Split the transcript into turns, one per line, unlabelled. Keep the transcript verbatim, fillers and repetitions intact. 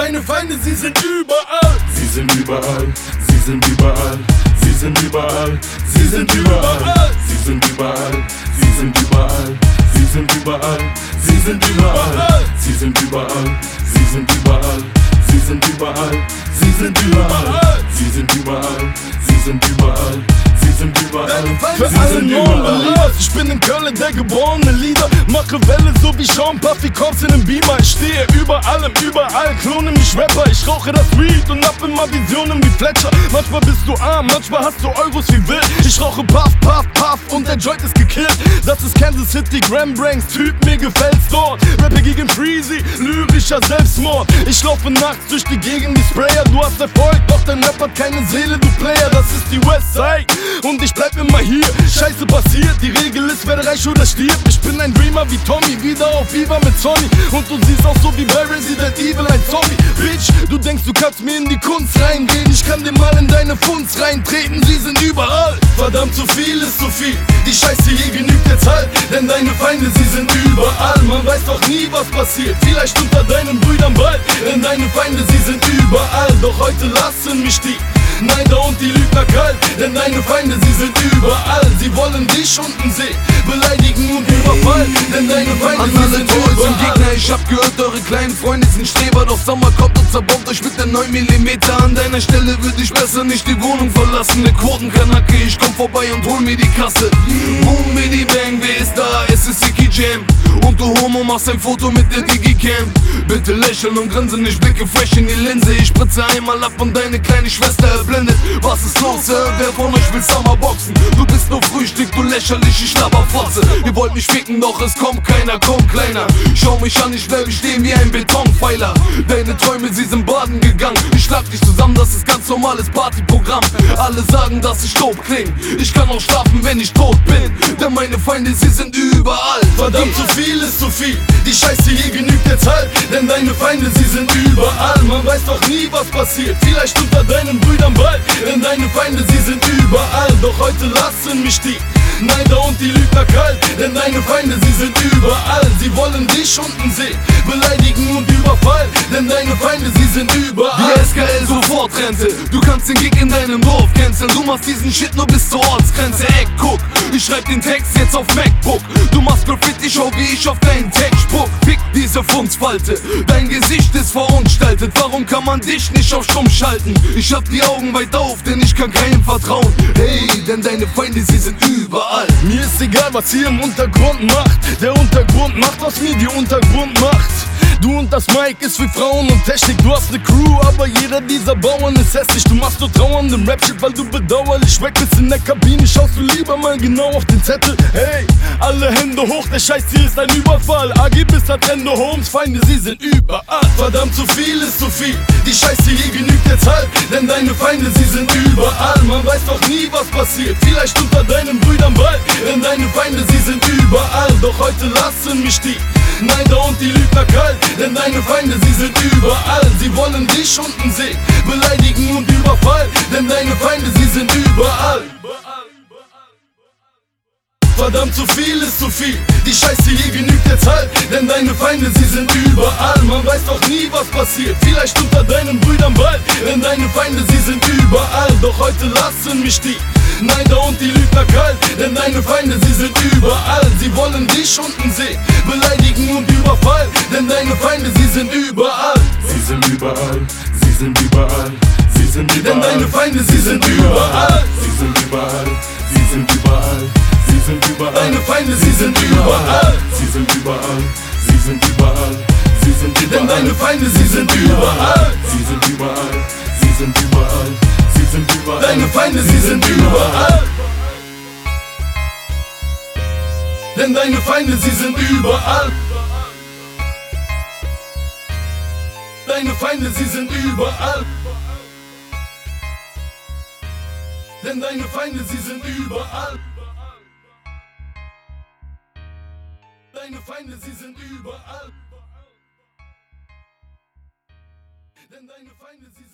deine Feinde, sie sind überall.
Sie sind überall, sie sind überall, sie sind überall, sie sind überall, sie sind überall, sie sind überall, sie sind überall, sie sind überall, sie sind überall, sie sind überall, sie sind überall, sie sind überall, sie sind überall, sie sind überall.
Für alle Non-Believers, ich bin in Köln der geborene Leader. Mache Welle so wie Sean Puffy, Cops in nem Beamer. Ich stehe über allem, überall, klone mich Rapper. Ich rauche das Weed und hab immer Visionen wie Fletcher. Manchmal bist du arm, manchmal hast du Euros wie wild. Ich rauche Puff, Puff, Puff und der Joint ist gekillt. Das ist Kansas City, Graham Branks, Typ, mir gefällt's dort. Rappe gegen Freezy, lyrischer Selbstmord. Ich laufe nachts durch die Gegend wie Sprayer. Du hast Erfolg, doch dein Rap hat keine Seele, du Player. Das ist die Westside und ich bleib immer hier. Scheiße passiert, die Regel ist, werde reich oder stirb. Ich bin ein Dreamer wie Tommy, wieder auf Viva mit Sonny. Und du siehst auch so wie bei Resident Evil ein Zombie. Bitch, du denkst, du kannst mir in die Kunst reingehen. Ich kann dir mal in deine Funds reintreten, sie sind überall. Verdammt, zu viel ist zu viel, die Scheiße hier genügt jetzt halt. Denn deine Feinde, sie sind überall. Man weiß doch nie, was passiert, vielleicht unter deinen Brüdern bald. Denn deine Feinde, sie sind überall. Doch heute lassen mich die Neider und die Lügner kalt, denn deine Feinde, sie sind überall. Sie wollen dich unten sehen, beleidigen und überfallen, denn deine Feinde, sie sind überall.
Gegner, ich hab gehört, eure kleinen Freunde sind Streber. Doch Sommer kommt und zerbombt euch mit der neun Millimeter. An deiner Stelle würde ich besser nicht die Wohnung verlassen. Ne Quotenkanacke, ich komm vorbei und hol mir die Kasse. Boom, Bidi Bang, wer ist da? Es ist Icky Jam. Und du Homo machst ein Foto mit der Digicam. Bitte lächeln und grinsen, ich blicke fresh in die Linse. Ich spritze einmal ab und deine kleine Schwester erblindet. Was ist los, äh? Wer von euch will Summerboxen? Du bist nur Frühstück, du lächerlich, ich laber Fotze. Ihr wollt mich ficken, doch es kommt keiner, komm kleiner. Schau mich an, ich bleib stehen wie ein Betonpfeiler. Deine Träume, sie sind baden gegangen. Ich schlag dich zusammen, das ist ganz normales Partyprogramm. Alle sagen, dass ich dope kling. Ich kann auch schlafen, wenn ich tot bin. Denn meine Feinde, sie sind überall.
Verdammt, zu viel ist zu viel, die Scheiße hier genügt jetzt halt. Denn deine Feinde, sie sind überall. Man weiß doch nie, was passiert, vielleicht unter deinen Brüdern bald. Denn deine Feinde, sie sind überall. Doch heute lassen mich die Neider und die Lügner kalt. Denn deine Feinde, sie sind überall. Sie wollen dich unten sehen, beleidigen und überfallen. Denn deine Feinde, sie sind überall.
Die S K L Sofortrente, du kannst den Gig in deinem Dorf canceln. Du machst diesen Shit nur bis zur Ortsgrenze. Ey, guck, ich schreib den Text jetzt auf MacBook. Du machst Graffiti, schau wie ich auf deinen Text spuck. Fick diese Fundspalte, dein Gesicht ist verunstaltet. Warum kann man dich nicht auf Stumm schalten? Ich hab die Augen weit auf, denn ich kann keinem vertrauen. Hey, denn deine Feinde, sie sind überall.
Mir ist egal, was ihr im Untergrund macht. Der Untergrund macht, was mir die Untergrund macht. Du und das Mic ist wie Frauen und Technik. Du hast ne Crew, aber jeder dieser Bauern ist hässlich. Du machst nur trauernden Rap-Shit, weil du bedauerlich weg bist in der Kabine. Schaust du lieber mal genau auf den Zettel. Hey, alle Hände hoch, der Scheiß hier ist ein Überfall. A G bis Nintendo Homes, Feinde, sie sind überall. Verdammt, zu viel ist zu viel, die Scheiße hier genügt jetzt halt. Denn deine Feinde, sie sind überall. Man weiß doch nie, was passiert, vielleicht unter deinen Brüdern bald. Denn deine Feinde, sie sind überall. Doch heute lassen mich die Neider und die Lügner kalt. Denn deine Feinde, sie sind überall. Sie wollen dich unten sehen, beleidigen und überfallen. Denn deine Feinde, sie sind überall. Verdammt, zu viel ist zu viel, die Scheiße hier genügt jetzt halt. Denn deine Feinde, sie sind überall. Man weiß doch nie, was passiert, vielleicht unter deinen Brüdern bald. Denn deine Feinde, sie sind überall. Doch heute lassen mich die Neider und die Lügner kalt. Denn deine Feinde, sie sind überall. Sie wollen dich unten sehen, beleidigen und überfallen. Denn deine Feinde, sie sind überall.
Sie sind überall, sie sind überall, sie sind überall.
Denn deine Feinde, sie sind überall.
Sie sind überall, sie sind überall, sie sind überall.
Deine Feinde, sie sind überall.
Sie sind überall, sie sind überall, sie sind überall.
Denn deine Feinde, sie sind überall.
Sie sind überall, sie sind überall, sie sind überall.
Deine Feinde, sie sind überall. Denn deine Feinde, sie sind überall. Deine Feinde, sie sind überall. Denn deine Feinde, sie sind überall. Deine Feinde, sie sind überall. Denn deine Feinde, sie sind